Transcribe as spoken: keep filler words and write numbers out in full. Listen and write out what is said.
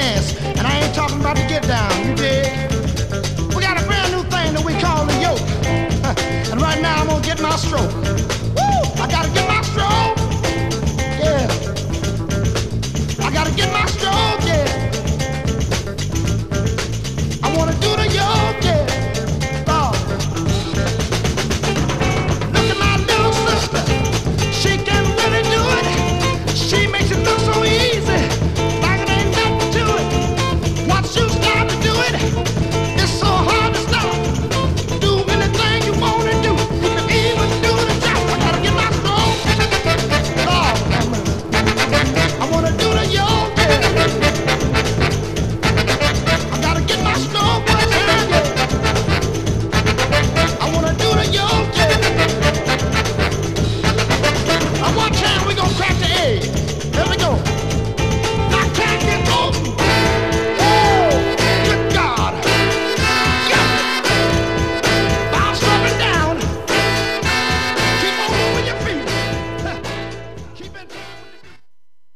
dance. And I ain't talking about the get down, you dig? We got a brand new thing that we call the yoke. And right now I'm gonna get my stroke. Woo! I gotta get my stroke.